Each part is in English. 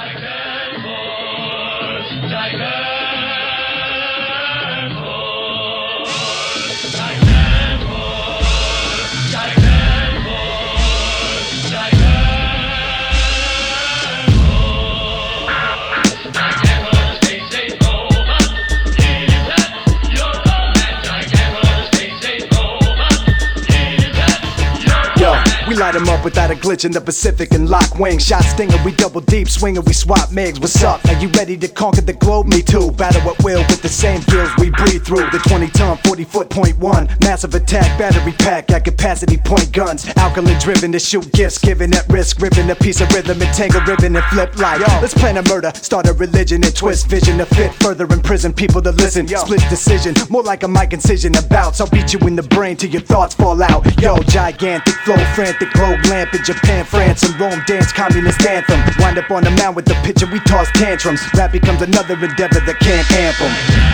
We light 'em up without a glitch in the Pacific and lock wings. Shot stinger, we double deep, swinging, we swap MIGs. What's up? Are you ready to conquer the globe? Me too. Battle at will with the same gills we breathe through. The 20-ton, 40-foot .1. Massive attack, battery pack, at capacity point guns. Alkaline driven to shoot gifts, given at risk. Ripping a piece of rhythm and tangle ribbon and flip like. Let's plan a murder, start a religion and twist vision to fit. Further imprison people to listen. Split decision, more like a mic incision about. I'll beat you in the brain till your thoughts fall out. Yo, gigantic flow, frantic globe lamp in Japan, France, and Rome dance communist anthem. Wind up on the mound with the pitch and we toss tantrums. Rap becomes another endeavor that can't anthem.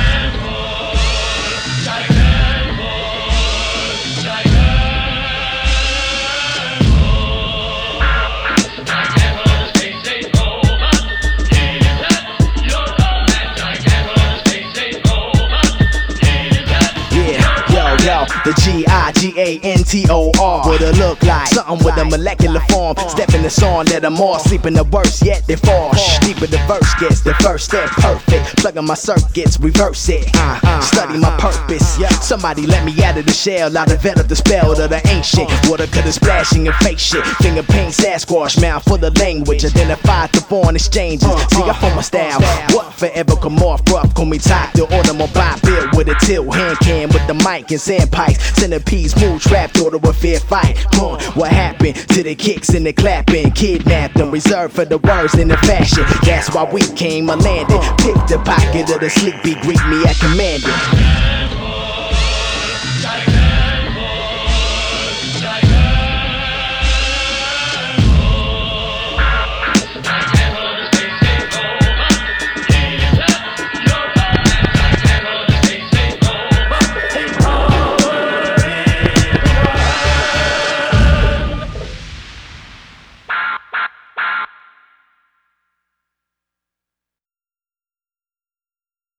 The G-I-G-A-N-T-O-R. What it look like? Something with a molecular form. Step in the song, let them all sleep in the worst yet they fall. Deeper the verse gets, the first step perfect. Plugging my circuits, reverse it. Study my purpose. Somebody let me out of the shell. I developed the spell of the ancient. Water cutter splashing and fake shit. Finger paint Sasquatch, mouth full of language. Identified through foreign exchanges. See, I form my style. What forever come off rough? Call me top. The automobile built with a tilt. Hand cam with the mic and sandpipes. Centipedes move, trapped, order a fair fight. What happened to the kicks and the clapping? Kidnapped them, reserved for the words and the fashion. That's why we came a landed. Pick the pocket of the sleepy, greet me at commanding.